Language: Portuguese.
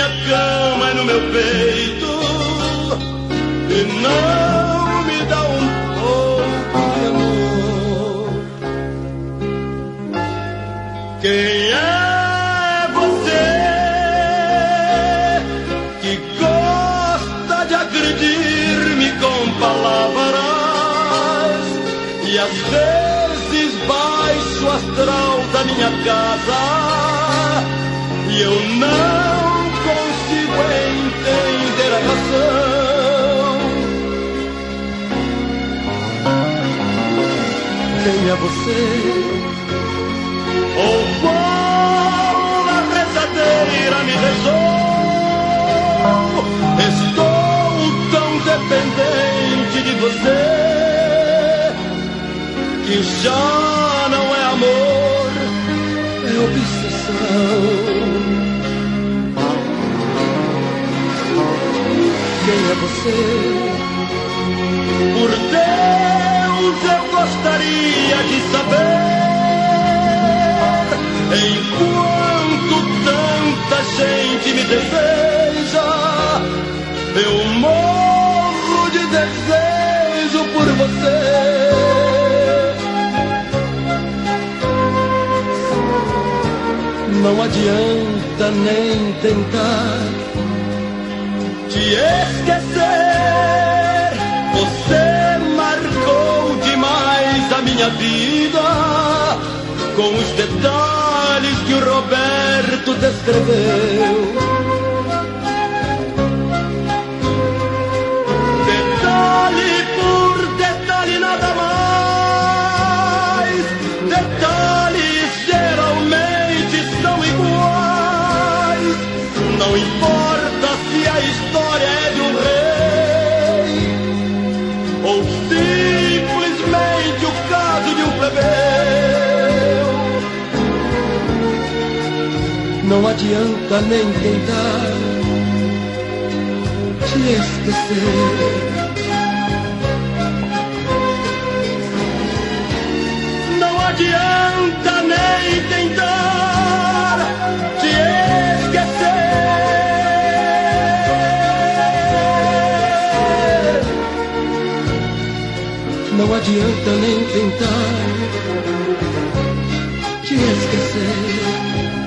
minha cama e no meu peito e não me dá um pouco de amor. Quem é você que gosta de agredir-me com palavras e às vezes baixo o astral da minha casa e eu não consigo entender a razão? Quem é você? Ou qual a rezadeira me deixou? Estou tão dependente de você que já não é amor, é obsessão. Quem é você? Por Deus, eu gostaria de saber. Enquanto tanta gente me deseja, eu morro de desejo por você. Não adianta nem tentar te esquecer. Você marcou demais a minha vida com os detalhes que o Roberto descreveu. Detalhe por detalhe, nada mais. Detalhes geralmente são iguais. Não importa se a história é de um rei ou simplesmente o caso de um plebeu. Não adianta nem tentar te esquecer. Não adianta nem tentar te esquecer. Não adianta nem tentar te esquecer.